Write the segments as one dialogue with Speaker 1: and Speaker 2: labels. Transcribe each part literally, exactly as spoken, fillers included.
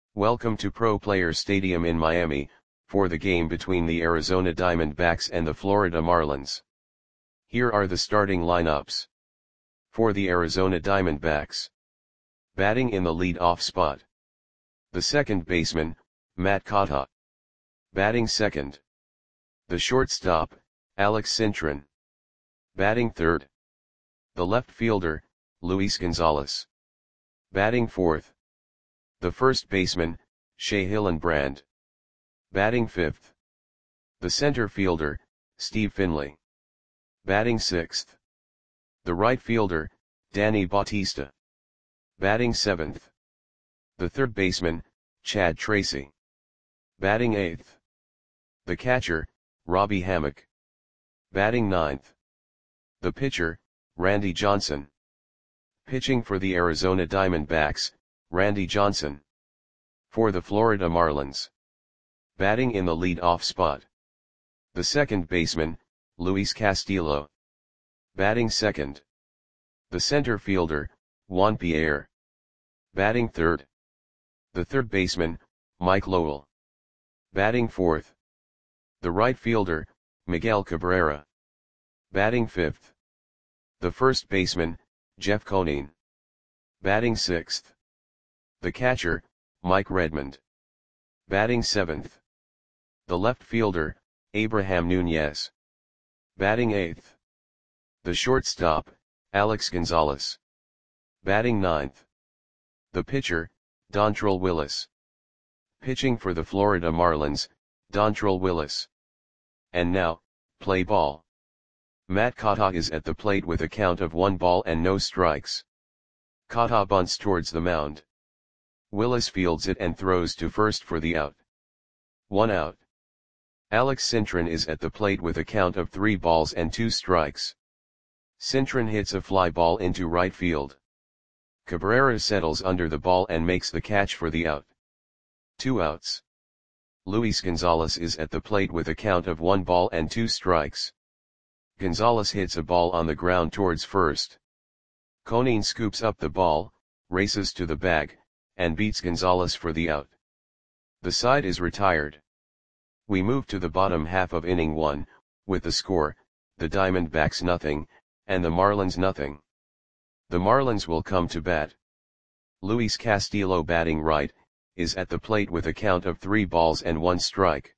Speaker 1: Welcome to Pro Players Stadium in Miami, for the game between the Arizona Diamondbacks and the Florida Marlins. Here are the starting lineups. For the Arizona Diamondbacks. Batting in the lead-off spot. The second baseman, Matt Kata. Batting second. The shortstop, Alex Cintron. Batting third. The left fielder, Luis Gonzalez. Batting fourth. The first baseman, Shea Hillenbrand. Batting fifth. The center fielder, Steve Finley. Batting sixth. The right fielder, Danny Bautista. Batting seventh. The third baseman, Chad Tracy. Batting eighth. The catcher, Robbie Hammock. Batting ninth. The pitcher, Randy Johnson. Pitching for the Arizona Diamondbacks, Randy Johnson. For the Florida Marlins. Batting in the lead-off spot. The second baseman, Luis Castillo. Batting second. The center fielder, Juan Pierre. Batting third. The third baseman, Mike Lowell. Batting fourth. The right fielder, Miguel Cabrera. Batting fifth. The first baseman, Jeff Conine. Batting sixth. The catcher, Mike Redmond. Batting seventh. The left fielder, Abraham Nunez. Batting eighth. The shortstop, Alex Gonzalez. Batting ninth. The pitcher, Dontrelle Willis. Pitching for the Florida Marlins, Dontrelle Willis. And now, play ball. Matt Kata is at the plate with a count of one ball and no strikes. Kata bunts towards the mound. Willis fields it and throws to first for the out. One out. Alex Cintron is at the plate with a count of three balls and two strikes. Cintron hits a fly ball into right field. Cabrera settles under the ball and makes the catch for the out. Two outs. Luis Gonzalez is at the plate with a count of one ball and two strikes. Gonzalez hits a ball on the ground towards first. Conine scoops up the ball, races to the bag, and beats Gonzalez for the out. The side is retired. We move to the bottom half of inning one, with the score, the Diamondbacks nothing, and the Marlins nothing. The Marlins will come to bat. Luis Castillo batting right, is at the plate with a count of three balls and one strike.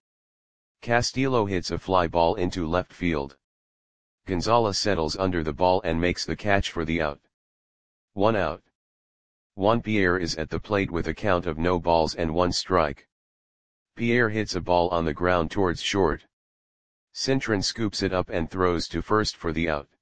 Speaker 1: Castillo hits a fly ball into left field. Gonzalez settles under the ball and makes the catch for the out. One out. Juan Pierre is at the plate with a count of no balls and one strike. Pierre hits a ball on the ground towards short. Cintron scoops it up and throws to first for the out.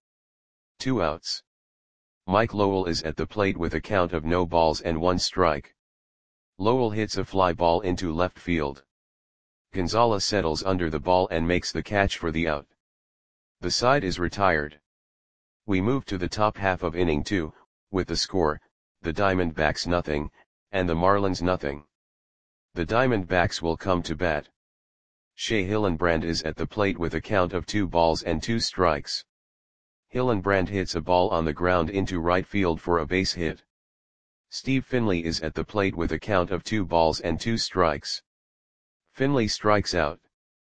Speaker 1: Two outs. Mike Lowell is at the plate with a count of no balls and one strike. Lowell hits a fly ball into left field. Gonzalez settles under the ball and makes the catch for the out. The side is retired. We move to the top half of inning two, with the score, the Diamondbacks nothing, and the Marlins nothing. The Diamondbacks will come to bat. Shea Hillenbrand is at the plate with a count of two balls and two strikes. Hillenbrand hits a ball on the ground into right field for a base hit. Steve Finley is at the plate with a count of two balls and two strikes. Finley strikes out.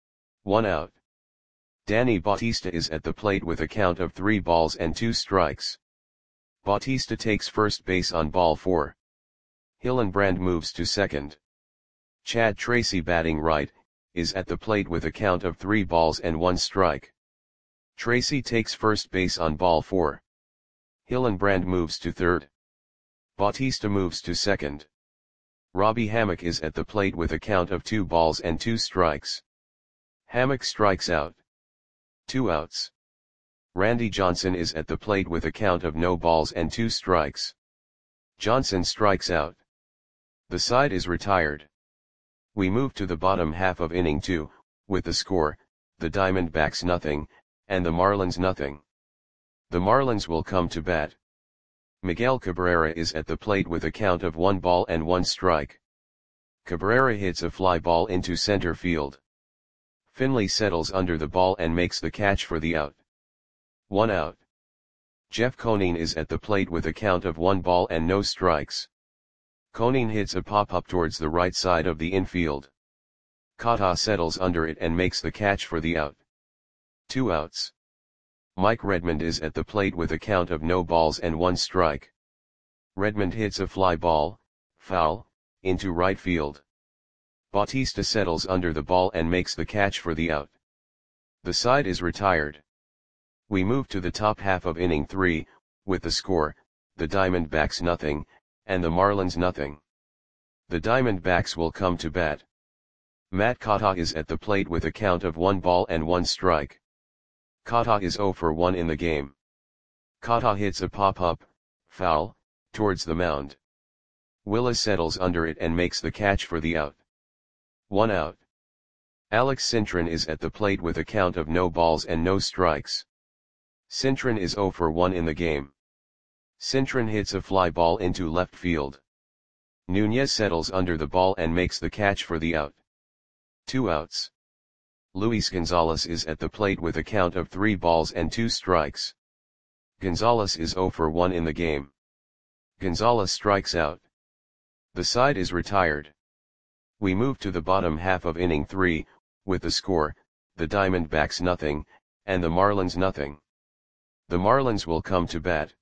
Speaker 1: One out. Danny Bautista is at the plate with a count of three balls and two strikes. Bautista takes first base on ball four. Hillenbrand moves to second. Chad Tracy batting right, is at the plate with a count of three balls and one strike. Tracy takes first base on ball four. Hillenbrand moves to third. Bautista moves to second. Robbie Hammock is at the plate with a count of two balls and two strikes. Hammock strikes out. Two outs. Randy Johnson is at the plate with a count of no balls and two strikes. Johnson strikes out. The side is retired. We move to the bottom half of inning two, with the score, the Diamondbacks nothing, and the Marlins nothing. The Marlins will come to bat. Miguel Cabrera is at the plate with a count of one ball and one strike. Cabrera hits a fly ball into center field. Finley settles under the ball and makes the catch for the out. One out. Jeff Conine is at the plate with a count of one ball and no strikes. Konin hits a pop-up towards the right side of the infield. Kata settles under it and makes the catch for the out. Two outs. Mike Redmond is at the plate with a count of no balls and one strike. Redmond hits a fly ball, foul, into right field. Bautista settles under the ball and makes the catch for the out. The side is retired. We move to the top half of inning three, with the score, the Diamondbacks nothing, and the Marlins nothing. The Diamondbacks will come to bat. Matt Kata is at the plate with a count of one ball and one strike. Kata is zero for one in the game. Kata hits a pop-up, foul, towards the mound. Willis settles under it and makes the catch for the out. One out. Alex Cintron is at the plate with a count of no balls and no strikes. Cintron is zero for one in the game. Cintron hits a fly ball into left field. Nunez settles under the ball and makes the catch for the out. Two outs. Luis Gonzalez is at the plate with a count of three balls and two strikes. Gonzalez is zero for one in the game. Gonzalez strikes out. The side is retired. We move to the bottom half of inning three, with the score, the Diamondbacks nothing, and the Marlins nothing. The Marlins will come to bat.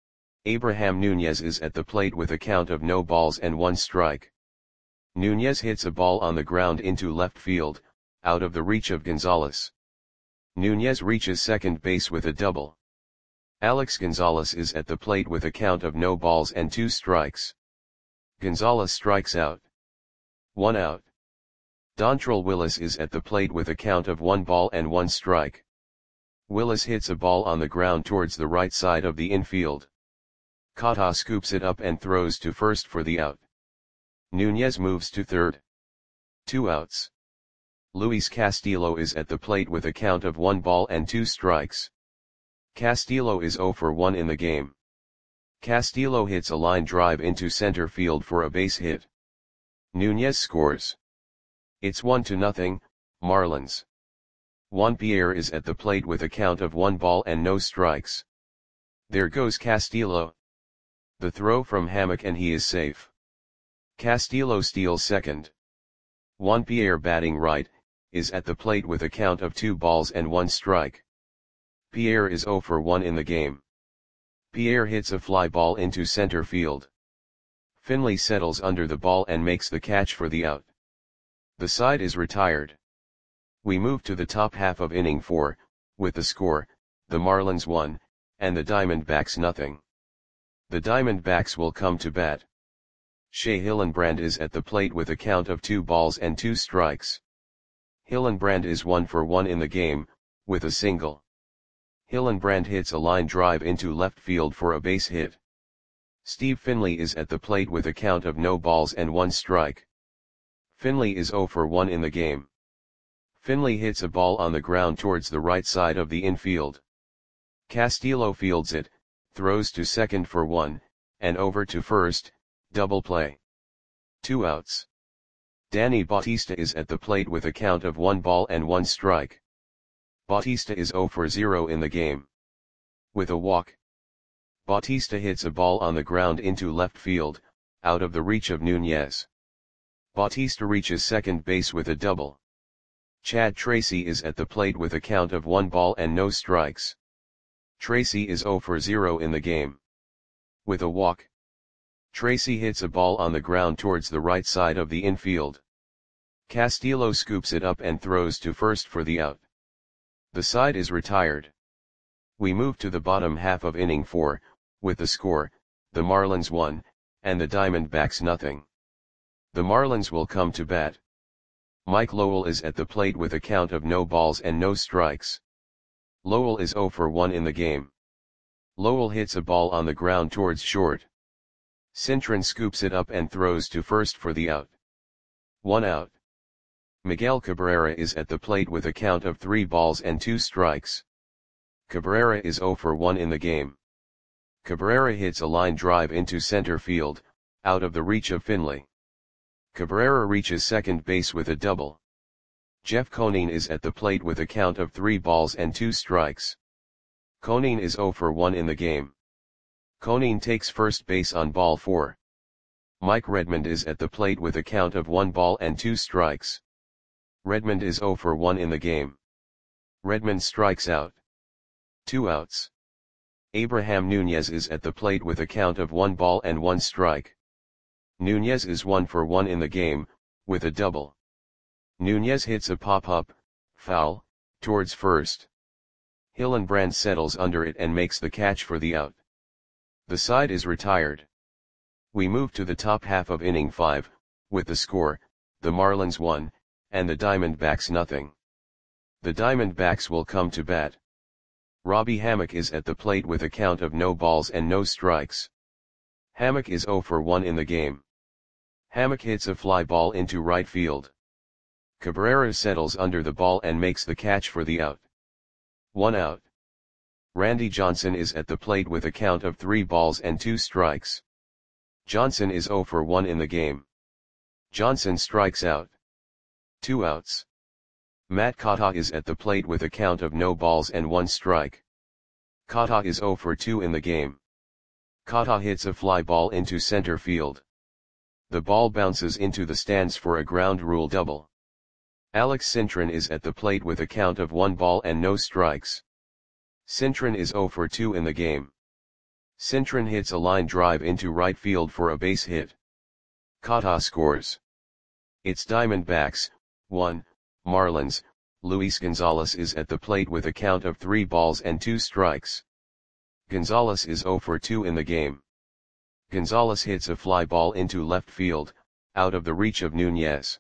Speaker 1: Abraham Nunez is at the plate with a count of no balls and one strike. Nunez hits a ball on the ground into left field, out of the reach of Gonzalez. Nunez reaches second base with a double. Alex Gonzalez is at the plate with a count of no balls and two strikes. Gonzalez strikes out. One out. Dontrelle Willis is at the plate with a count of one ball and one strike. Willis hits a ball on the ground towards the right side of the infield. Kata scoops it up and throws to first for the out. Nunez moves to third. Two outs. Luis Castillo is at the plate with a count of one ball and two strikes. Castillo is zero for one in the game. Castillo hits a line drive into center field for a base hit. Nunez scores. It's one to nothing, Marlins. Juan Pierre is at the plate with a count of one ball and no strikes. There goes Castillo. The throw from Hammock and he is safe. Castillo steals second. Juan Pierre batting right, is at the plate with a count of two balls and one strike. Pierre is zero for one in the game. Pierre hits a fly ball into center field. Finley settles under the ball and makes the catch for the out. The side is retired. We move to the top half of inning four, with the score, the Marlins one, and the Diamondbacks nothing. The Diamondbacks will come to bat. Shea Hillenbrand is at the plate with a count of two balls and two strikes. Hillenbrand is one for one in the game, with a single. Hillenbrand hits a line drive into left field for a base hit. Steve Finley is at the plate with a count of no balls and one strike. Finley is zero for one in the game. Finley hits a ball on the ground towards the right side of the infield. Castillo fields it, throws to second for one, and over to first, double play. Two outs. Danny Bautista is at the plate with a count of one ball and one strike. Bautista is zero for zero in the game. With a walk. Bautista hits a ball on the ground into left field, out of the reach of Nunez. Bautista reaches second base with a double. Chad Tracy is at the plate with a count of one ball and no strikes. Tracy is zero for zero in the game. With a walk. Tracy hits a ball on the ground towards the right side of the infield. Castillo scoops it up and throws to first for the out. The side is retired. We move to the bottom half of inning four, with the score, the Marlins one, and the Diamondbacks nothing. The Marlins will come to bat. Mike Lowell is at the plate with a count of no balls and no strikes. Lowell is zero for one in the game. Lowell hits a ball on the ground towards short. Cintron scoops it up and throws to first for the out. One out. Miguel Cabrera is at the plate with a count of three balls and two strikes. Cabrera is zero for one in the game. Cabrera hits a line drive into center field, out of the reach of Finley. Cabrera reaches second base with a double. Jeff Konin is at the plate with a count of three balls and two strikes. Konin is zero for one in the game. Konin takes first base on ball four. Mike Redmond is at the plate with a count of one ball and two strikes. Redmond is zero for one in the game. Redmond strikes out. Two outs. Abraham Nunez is at the plate with a count of one ball and one strike. Nunez is one for one in the game, with a double. Nunez hits a pop-up, foul, towards first. Hillenbrand settles under it and makes the catch for the out. The side is retired. We move to the top half of inning five, with the score, the Marlins one, and the Diamondbacks nothing. The Diamondbacks will come to bat. Robbie Hammock is at the plate with a count of no balls and no strikes. Hammock is zero for one in the game. Hammock hits a fly ball into right field. Cabrera settles under the ball and makes the catch for the out. One out. Randy Johnson is at the plate with a count of three balls and two strikes. Johnson is zero for one in the game. Johnson strikes out. Two outs. Matt Kata is at the plate with a count of no balls and one strike. Kata is zero for two in the game. Kata hits a fly ball into center field. The ball bounces into the stands for a ground rule double. Alex Cintron is at the plate with a count of one ball and no strikes. Cintron is zero for two in the game. Cintron hits a line drive into right field for a base hit. Kata scores. It's Diamondbacks, one, Marlins. Luis Gonzalez is at the plate with a count of three balls and two strikes. Gonzalez is zero for two in the game. Gonzalez hits a fly ball into left field, out of the reach of Nunez.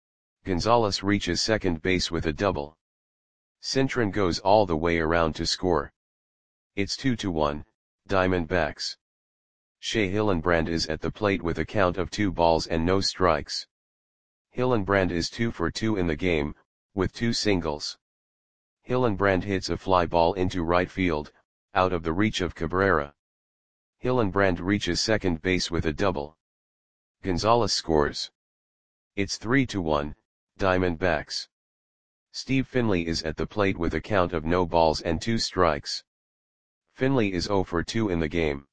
Speaker 1: Gonzalez reaches second base with a double. Cintron goes all the way around to score. It's two to one, Diamondbacks. Shea Hillenbrand is at the plate with a count of two balls and no strikes. Hillenbrand is two for two in the game, with two singles. Hillenbrand hits a fly ball into right field, out of the reach of Cabrera. Hillenbrand reaches second base with a double. Gonzalez scores. It's three to one, Diamondbacks. Steve Finley is at the plate with a count of no balls and two strikes. Finley is zero for two in the game.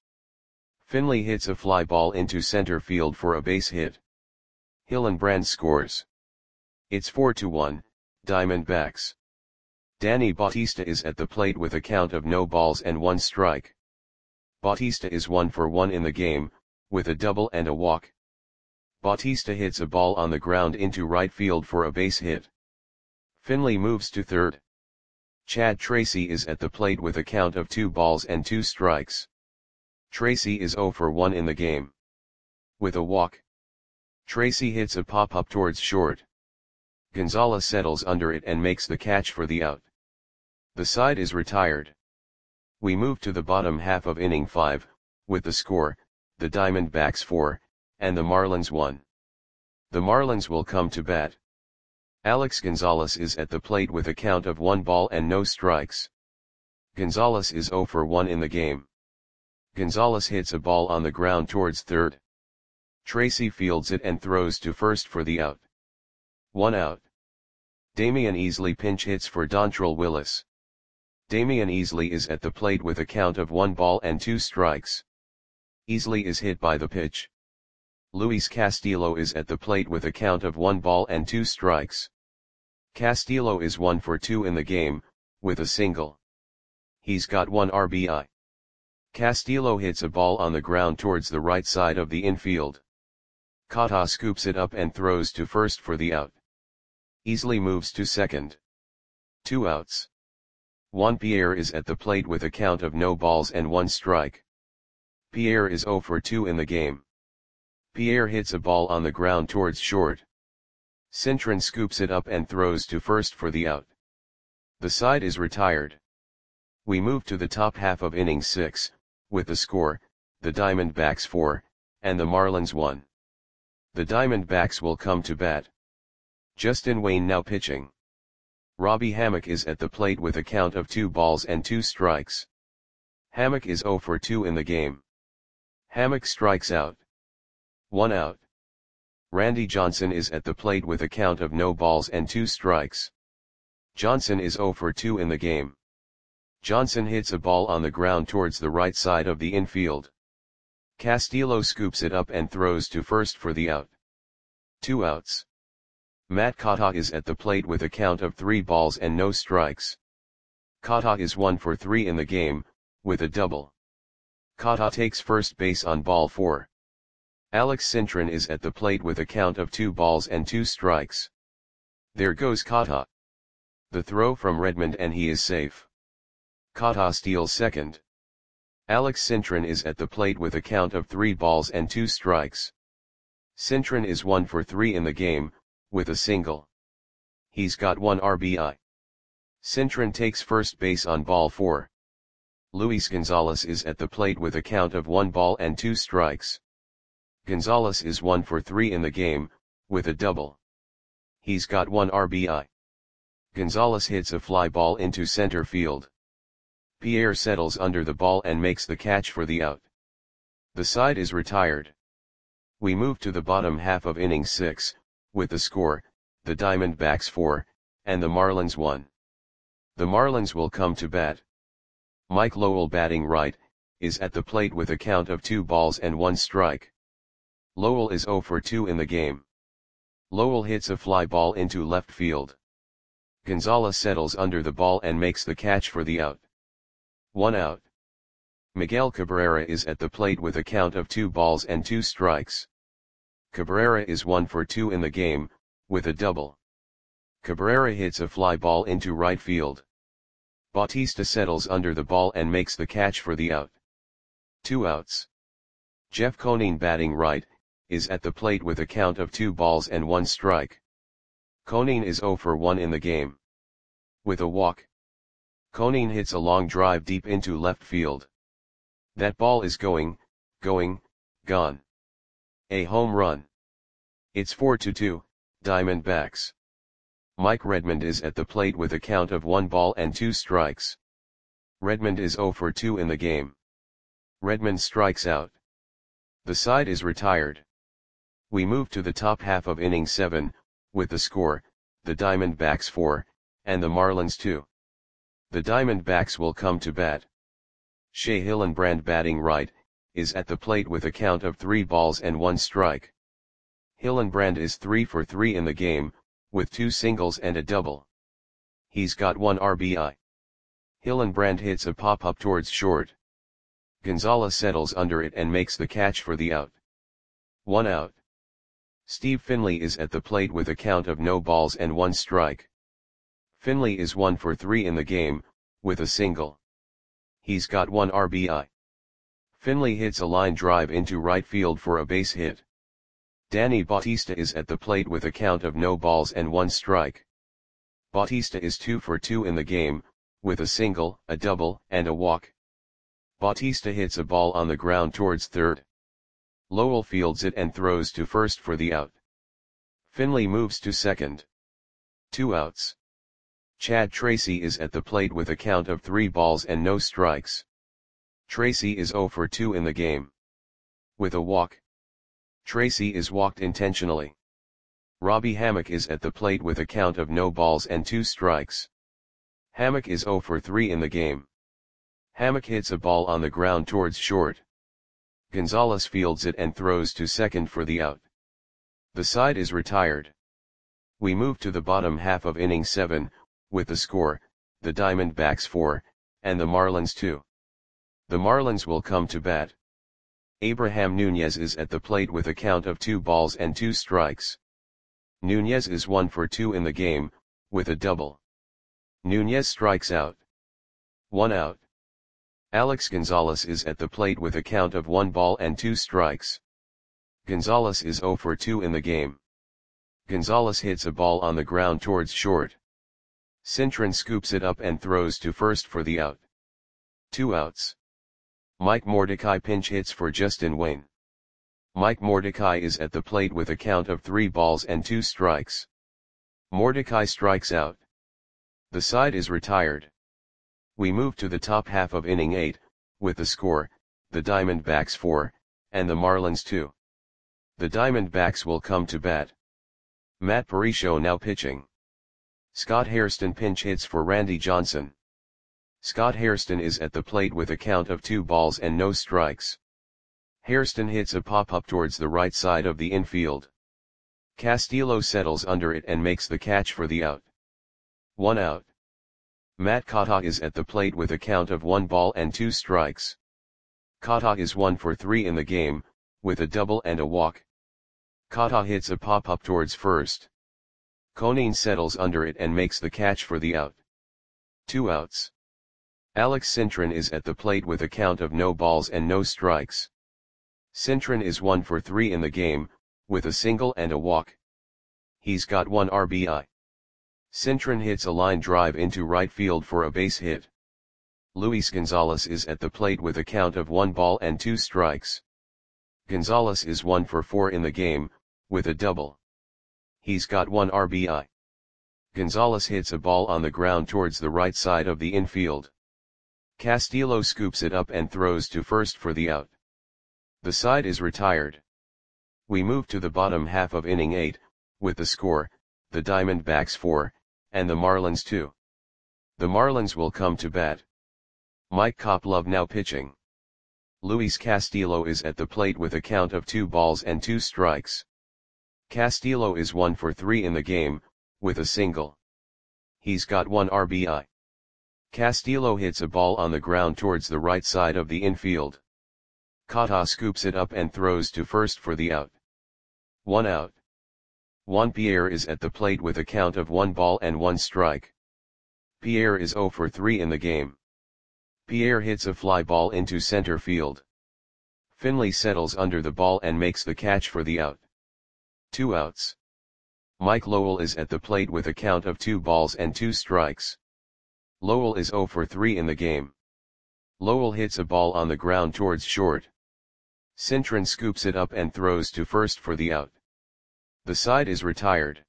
Speaker 1: Finley hits a fly ball into center field for a base hit. Hillenbrand scores. It's four to one, Diamondbacks. Danny Bautista is at the plate with a count of no balls and one strike. Bautista is one for one in the game, with a double and a walk. Bautista hits a ball on the ground into right field for a base hit. Finley moves to third. Chad Tracy is at the plate with a count of two balls and two strikes. Tracy is zero for one in the game. With a walk. Tracy hits a pop-up towards short. Gonzalez settles under it and makes the catch for the out. The side is retired. We move to the bottom half of inning five, with the score, the Diamondbacks four, and the Marlins one. The Marlins will come to bat. Alex Gonzalez is at the plate with a count of one ball and no strikes. Gonzalez is zero for one in the game. Gonzalez hits a ball on the ground towards third. Tracy fields it and throws to first for the out. One out. Damian Easley pinch hits for Dontrelle Willis. Damian Easley is at the plate with a count of one ball and two strikes. Easley is hit by the pitch. Luis Castillo is at the plate with a count of one ball and two strikes. Castillo is one for two in the game, with a single. He's got one R B I. Castillo hits a ball on the ground towards the right side of the infield. Kata scoops it up and throws to first for the out. Easley moves to second. Two outs. Juan Pierre is at the plate with a count of no balls and one strike. Pierre is zero for two in the game. Pierre hits a ball on the ground towards short. Cintron scoops it up and throws to first for the out. The side is retired. We move to the top half of inning six, with the score, the Diamondbacks four, and the Marlins one. The Diamondbacks will come to bat. Justin Wayne now pitching. Robbie Hammock is at the plate with a count of two balls and two strikes. Hammock is zero for two in the game. Hammock strikes out. One out. Randy Johnson is at the plate with a count of no balls and two strikes. Johnson is zero for two in the game. Johnson hits a ball on the ground towards the right side of the infield. Castillo scoops it up and throws to first for the out. Two outs. Matt Kata is at the plate with a count of three balls and no strikes. Kata is one for three in the game, with a double. Kata takes first base on ball four. Alex Cintron is at the plate with a count of two balls and two strikes. There goes Kata. The throw from Redmond and he is safe. Kata steals second. Alex Cintron is at the plate with a count of three balls and two strikes. Cintron is one for three in the game, with a single. He's got one R B I. Cintron takes first base on ball four. Luis Gonzalez is at the plate with a count of one ball and two strikes. Gonzalez is one for three in the game, with a double. He's got one R B I. Gonzalez hits a fly ball into center field. Pierre settles under the ball and makes the catch for the out. The side is retired. We move to the bottom half of inning six, with the score, the Diamondbacks four, and the Marlins one. The Marlins will come to bat. Mike Lowell, batting right, is at the plate with a count of two balls and one strike. Lowell is zero for two in the game. Lowell hits a fly ball into left field. Gonzalez settles under the ball and makes the catch for the out. One out. Miguel Cabrera is at the plate with a count of two balls and two strikes. Cabrera is one for two in the game, with a double. Cabrera hits a fly ball into right field. Bautista settles under the ball and makes the catch for the out. Two outs. Jeff Conine, batting right, is at the plate with a count of two balls and one strike. Conine is zero for one in the game. With a walk. Conine hits a long drive deep into left field. That ball is going, going, gone. A home run. It's four to two, Diamondbacks. Mike Redmond is at the plate with a count of one ball and two strikes. Redmond is zero for two in the game. Redmond strikes out. The side is retired. We move to the top half of inning seven, with the score, the Diamondbacks four, and the Marlins two. The Diamondbacks will come to bat. Shea Hillenbrand, batting right, is at the plate with a count of three balls and one strike. Hillenbrand is three for three in the game, with two singles and a double. He's got one R B I. Hillenbrand hits a pop-up towards short. Gonzalez settles under it and makes the catch for the out. One out. Steve Finley is at the plate with a count of no balls and one strike. Finley is one for three in the game, with a single. He's got one R B I. Finley hits a line drive into right field for a base hit. Danny Bautista is at the plate with a count of no balls and one strike. Bautista is two for two in the game, with a single, a double, and a walk. Bautista hits a ball on the ground towards third. Lowell fields it and throws to first for the out. Finley moves to second. Two outs. Chad Tracy is at the plate with a count of three balls and no strikes. Tracy is zero for two in the game. With a walk. Tracy is walked intentionally. Robbie Hammock is at the plate with a count of no balls and two strikes. Hammock is zero for three in the game. Hammock hits a ball on the ground towards short. Gonzalez fields it and throws to second for the out. The side is retired. We move to the bottom half of inning seven, with the score, the Diamondbacks four, and the Marlins two. The Marlins will come to bat. Abraham Nunez is at the plate with a count of two balls and two strikes. Nunez is one for two in the game, with a double. Nunez strikes out. One out. Alex Gonzalez is at the plate with a count of one ball and two strikes. Gonzalez is zero for two in the game. Gonzalez hits a ball on the ground towards short. Cintron scoops it up and throws to first for the out. Two outs. Mike Mordecai pinch hits for Justin Wayne. Mike Mordecai is at the plate with a count of three balls and two strikes. Mordecai strikes out. The side is retired. We move to the top half of inning eight, with the score, the Diamondbacks four, and the Marlins two. The Diamondbacks will come to bat. Matt Parisho now pitching. Scott Hairston pinch hits for Randy Johnson. Scott Hairston is at the plate with a count of two balls and no strikes. Hairston hits a pop-up towards the right side of the infield. Castillo settles under it and makes the catch for the out. One out. Matt Kata is at the plate with a count of one ball and two strikes. Kata is one for three in the game, with a double and a walk. Kata hits a pop-up towards first. Conine settles under it and makes the catch for the out. Two outs. Alex Cintron is at the plate with a count of no balls and no strikes. Cintron is one for three in the game, with a single and a walk. He's got one R B I. Cintron hits a line drive into right field for a base hit. Luis Gonzalez is at the plate with a count of one ball and two strikes. Gonzalez is one for four in the game, with a double. He's got one R B I. Gonzalez hits a ball on the ground towards the right side of the infield. Castillo scoops it up and throws to first for the out. The side is retired. We move to the bottom half of inning eight, with the score, the Diamondbacks four, and the Marlins two. The Marlins will come to bat. Mike Koplov now pitching. Luis Castillo is at the plate with a count of two balls and two strikes. Castillo is one for three in the game, with a single. He's got one R B I. Castillo hits a ball on the ground towards the right side of the infield. Kata scoops it up and throws to first for the out. One out. Juan Pierre is at the plate with a count of one ball and one strike. Pierre is zero for three in the game. Pierre hits a fly ball into center field. Finley settles under the ball and makes the catch for the out. Two outs. Mike Lowell is at the plate with a count of two balls and two strikes. Lowell is zero for three in the game. Lowell hits a ball on the ground towards short. Cintron scoops it up and throws to first for the out. The side is retired.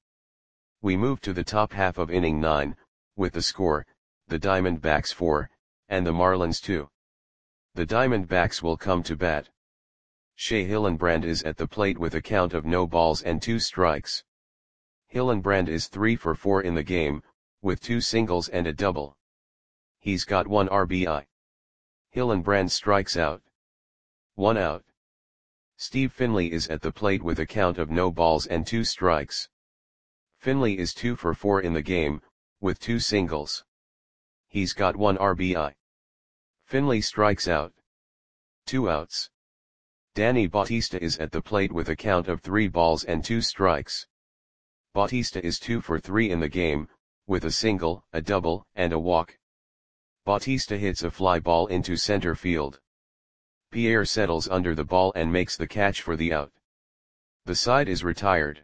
Speaker 1: We move to the top half of inning nine, with the score, the Diamondbacks four, and the Marlins two. The Diamondbacks will come to bat. Shea Hillenbrand is at the plate with a count of no balls and two strikes. Hillenbrand is three for four in the game, with two singles and a double. He's got one R B I. Hillenbrand strikes out. One out. Steve Finley is at the plate with a count of no balls and two strikes. Finley is two for four in the game, with two singles. He's got one R B I. Finley strikes out. Two outs. Danny Bautista is at the plate with a count of three balls and two strikes. Bautista is two for three in the game, with a single, a double, and a walk. Bautista hits a fly ball into center field. Pierre settles under the ball and makes the catch for the out. The side is retired.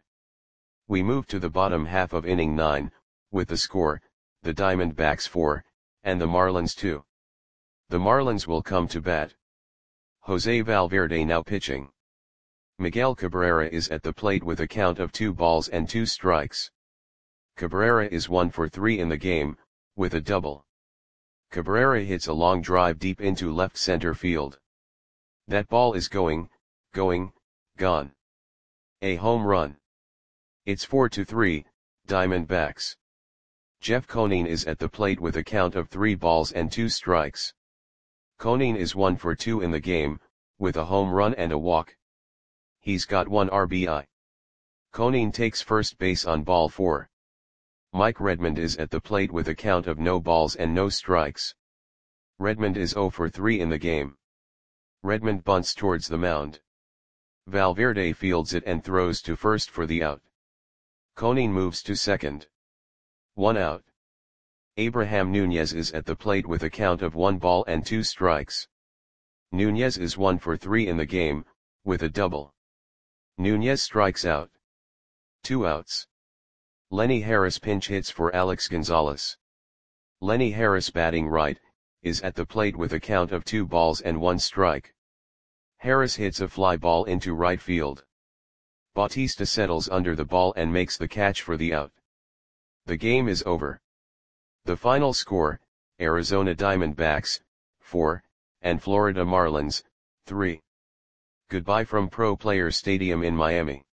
Speaker 1: We move to the bottom half of inning nine, with the score, the Diamondbacks four, and the Marlins two. The Marlins will come to bat. Jose Valverde now pitching. Miguel Cabrera is at the plate with a count of two balls and two strikes. Cabrera is one for three in the game, with a double. Cabrera hits a long drive deep into left center field. That ball is going, going, gone. A home run. It's four to three, Diamondbacks. Jeff Conine is at the plate with a count of three balls and two strikes. Conine is one for two in the game, with a home run and a walk. He's got one R B I. Conine takes first base on ball four. Mike Redmond is at the plate with a count of no balls and no strikes. Redmond is zero for three in the game. Redmond bunts towards the mound. Valverde fields it and throws to first for the out. Conine moves to second. One out. Abraham Nunez is at the plate with a count of one ball and two strikes. Nunez is one for three in the game, with a double. Nunez strikes out. Two outs. Lenny Harris pinch hits for Alex Gonzalez. Lenny Harris, batting right, is at the plate with a count of two balls and one strike. Harris hits a fly ball into right field. Bautista settles under the ball and makes the catch for the out. The game is over. The final score, Arizona Diamondbacks, four, and Florida Marlins, three. Goodbye from Pro Players Stadium in Miami.